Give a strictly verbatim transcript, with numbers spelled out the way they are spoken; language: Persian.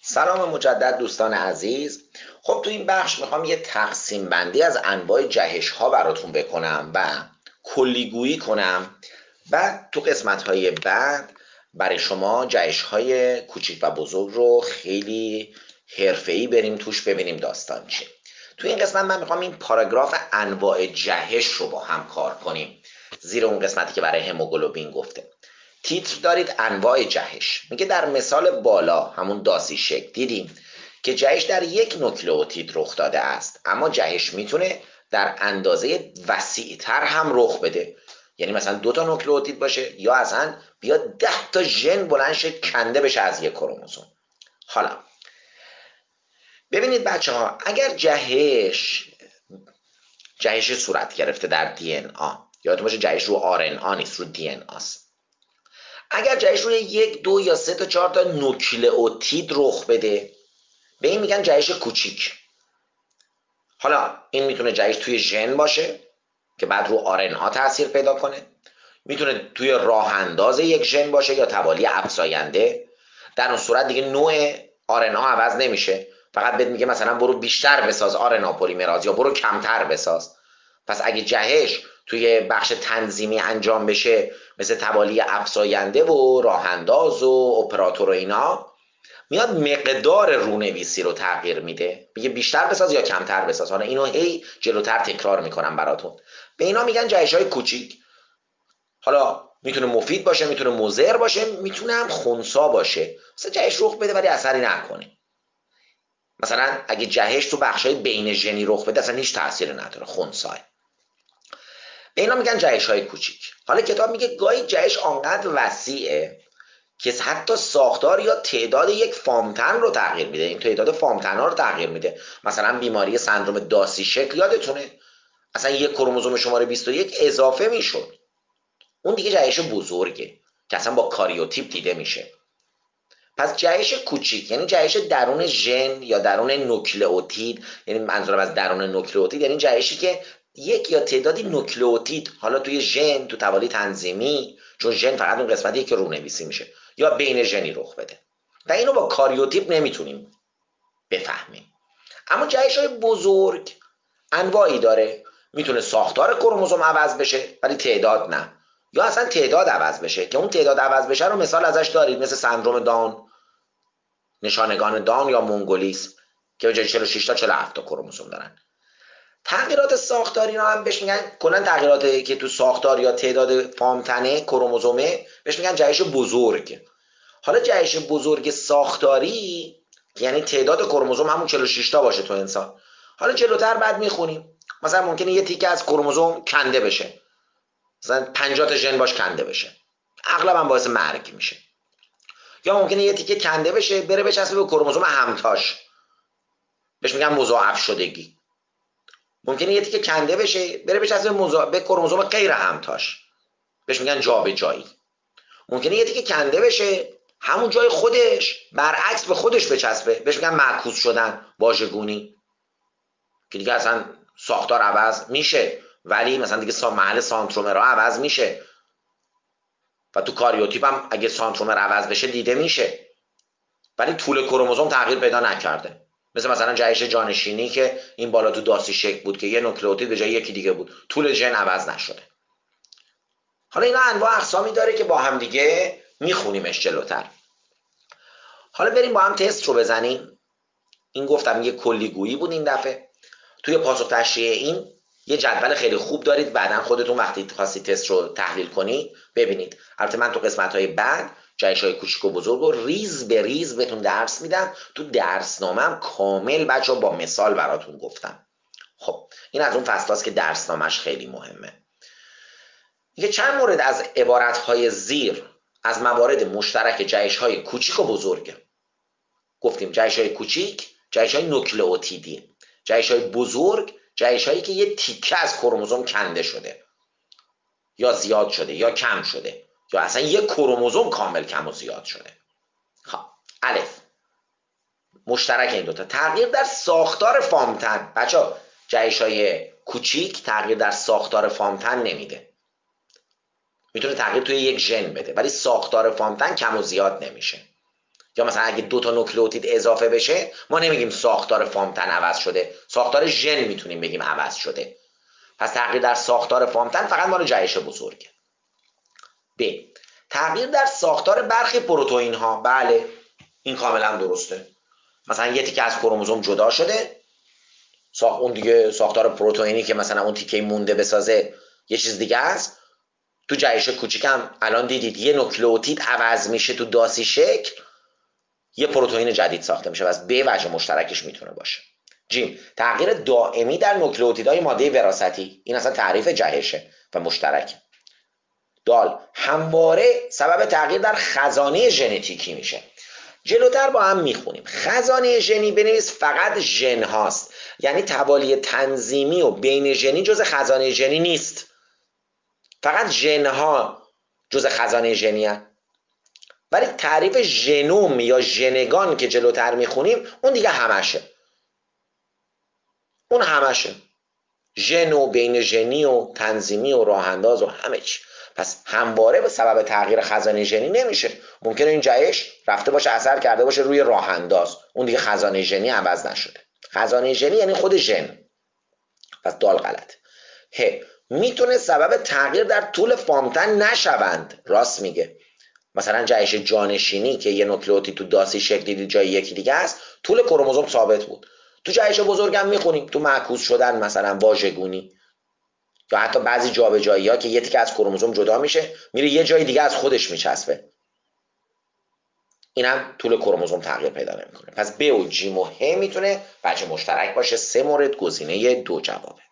سلام مجدد دوستان عزیز. خب تو این بخش میخوام یه تقسیم بندی از انواع جهش ها براتون بکنم و کلیگویی کنم و تو قسمت های بعد برای شما جهش های کوچیک و بزرگ رو خیلی حرفه‌ای بریم توش ببینیم داستان چیه. تو این قسمت من میخوام این پاراگراف انواع جهش رو با هم کار کنیم زیر اون قسمتی که برای هموگلوبین گفته. تیتر دارید انواع جهش. میگه در مثال بالا همون داسی شکل دیدیم که جهش در یک نوکلئوتید رخ داده است، اما جهش میتونه در اندازه وسیعتر هم رخ بده. یعنی مثلا دو تا نوکلئوتید باشه یا اصلا بیاد ده تا ژن بلند شه کنده بشه از یک کروموزوم. حالا ببینید بچه ها، اگر جهش جهش صورت گرفته در دی ان آ، یادتون باشه جهش رو آر ان آ نیست، رو دی ان آست. اگر جهش روی یک دو یا سه تا چهار تا نوکلئوتید رخ بده به این میگن جهش کوچیک. حالا این میتونه جهش توی ژن باشه که بعد رو آر ان آ تاثیر پیدا کنه، میتونه توی راه انداز یک ژن باشه یا توالی افزاینده. در اون صورت دیگه نوع آر ان آ عوض نمیشه، فقط بهت میگه مثلا برو بیشتر بساز آر ان آ پلیمراز یا برو کمتر بساز. پس اگه جهش توی بخش تنظیمی انجام بشه مثل توالی افزاینده و راه انداز و اپراتور و اینا، میاد مقدار رونویسی رو تغییر میده، میگه بیشتر بساز یا کمتر بساز. حالا اینو هی جلوتر تکرار میکنم براتون. به اینا میگن جهش های کوچیک. حالا میتونه مفید باشه، میتونه مضر باشه، میتونه هم خنثی باشه. مثلا جهش رخ بده ولی اثری نکنه. مثلا اگه جهش تو بخشای بین ژنی رخ بده اصلا هیچ تأثیری نداره، خنثی. به اینا میگن جهش های کوچیک. حالا کتاب میگه گاهی جهش آنقدر وسیعه که حتی ساختار یا تعداد یک فامتن رو تغییر میده. این تعداد فامتن ها رو تغییر میده. مثلا بیماری سندروم داسی شکل یادتونه اصلا یک کروموزوم شماره بیست و یک اضافه میشد. اون دیگه جهش بزرگه که اصلا با کاریوتیپ دیده میشه. پس جهش کوچیک یعنی جهش درون ژن یا درون نوکلئوتید. یعنی منظورم از درون نوکلئوتید یعنی جهشی که یک یا تعدادی نوکلئوتید، حالا توی ژن، تو توالی تنظیمی، چون ژن فقط اون قسمتیه که رونویسی میشه، یا بین ژنی رخ بده و اینو با کاریوتیپ نمیتونیم بفهمیم. اما جهش های بزرگ انواعی داره. میتونه ساختار کروموزوم عوض بشه ولی تعداد نه، یا اصلا تعداد عوض بشه که اون تعداد عوض بشه رو مثال ازش دارید، مثل سندروم داون، نشانگان داون یا مونگولیسم که به جای چهل و شش تا چهل و هفت تا کروموزوم دارن. تغییرات ساختاری رو هم بهش میگن، کلا تغییراتی که تو ساختار یا تعداد فامتنه کروموزومه بهش میگن جهش بزرگ. حالا جهش بزرگ ساختاری یعنی تعداد کروموزوم همون چهل و شش تا باشه تو انسان. حالا جلوتر بعد میخونیم مثلا ممکنه یه تیکه از کروموزوم کنده بشه، مثلا پنجاه تا ژن باش کنده بشه، اغلب هم باعث مرگ میشه. یا ممکنه یه تیکه کنده بشه بره بچسبه به کروموزوم همتاش، بهش میگن مضاعف شدگی. ممکنه یه تیکه کنده بشه بره بچسبه مضا... به کروموزوم غیر همتاش، بهش میگن جابجایی. ممکنه یه تیکه کنده بشه همون جای خودش برعکس به خودش بچسبه، بهش میگن معکوس شدن، واژگونی، که دیگه اصلا ساختار عوض میشه ولی مثلا دیگه محل سانترومرها عوض میشه و تو کاریوتیپ هم اگه سانترومر عوض بشه دیده میشه ولی طول کروموزوم تغییر پیدا نکرده. مثل مثلا جهش جانشینی که این بالا تو داسی شکل بود که یه نوکلئوتید به جای یکی دیگه بود، طول ژن عوض نشده. حالا اینا انواع اقسامی داره که با هم دیگه میخونیمش جلوتر. حالا بریم با هم تست رو بزنیم. این گفتم یه کلیگویی بود این دفعه. توی پاسخ تشریح این یه جدول خیلی خوب دارید، بعدن خودتون وقتی خواستید تست رو تحلیل کنید ببینید. البته من تو قسمت‌های بعد جهش های کوچیک و بزرگ رو ریز به ریز بهتون درس میدم. تو درسنامه‌ام کامل بچه‌ها با مثال براتون گفتم. خب این از اون فصلاست که درسنامه‌اش خیلی مهمه. یه چند مورد از عبارت‌های زیر از موارد مشترک جهش‌های کوچیک و بزرگ. گفتیم جهش‌های کوچیک جهش‌های نوکلئوتیدی، جهش‌های بزرگ جهش‌هایی که یه تیکه از کروموزوم کنده شده یا زیاد شده یا کم شده یا اصلا یه کروموزوم کامل کم و زیاد شده. خب الف مشترک این دوتا تغییر در ساختار فامتن. بچه‌ها جهش‌های کوچیک تغییر در ساختار فامتن نمیده، میتونه تغییر توی یک ژن بده ولی ساختار فامتن کم و زیاد نمیشه. یا مثلا اگه دو تا نوکلئوتید اضافه بشه ما نمیگیم ساختار فامتن عوض شده، ساختار ژن میتونیم بگیم عوض شده. پس تغییر در ساختار فامتن فقط مال جهش بزرگه. ب. تغییر در ساختار برخی پروتئین ها، بله این کاملا درسته. مثلا یه تیکه از کروموزوم جدا شده، ساخت اون دیگه ساختار پروتئینی که مثلا اون تیکه مونده بسازه یه چیز دیگه است. تو جهش کوچیکم الان دیدید یه نوکلئوتید عوض میشه تو داسی شکل، یه پروتئین جدید ساخته میشه. پس ب وجه مشترکش میتونه باشه. جیم. تغییر دائمی در نوکلئوتیدهای ماده وراثتی، این اصلا تعریف جهشه و مشترک. دال. همواره سبب تغییر در خزانه ژنتیکی میشه. جلوتر با هم میخونیم. خزانه ژنی بنویس فقط ژن هاست، یعنی توالی تنظیمی و بین ژنی جز خزانه ژنی نیست، فقط ژن ها جز خزانه ژنی هست. ولی تعریف ژنوم یا ژنگان که جلوتر میخونیم اون دیگه همشه، اون همشه ژن و بین ژنی و تنظیمی و راه انداز و همه چی. پس همواره به سبب تغییر خزانه ژنی نمیشه. ممکنه این جهش رفته باشه اثر کرده باشه روی راه انداز، اون دیگه خزانه ژنی عوض نشده. خزانه ژنی یعنی خود ژن. پس دال غلط. ه. میتونه سبب تغییر در طول فامتن نشوند، راست میگه. مثلا جهش جانشینی که یه نوکلئوتید تو داسی شکل دیدید جای یکی دیگه است، طول کروموزوم ثابت بود. تو جهش بزرگم میخونیم تو معکوس شدن، مثلا واژگونی، یا حتی بعضی جابجایی‌ها که یه تیکه از کروموزوم جدا میشه میره یه جای دیگه از خودش میچسبه، اینم طول کروموزوم تغییر پیدا نمیکنه. پس ب و ج و ه میتونه وجه مشترک باشه. سه مورد گزینه دو جوابه.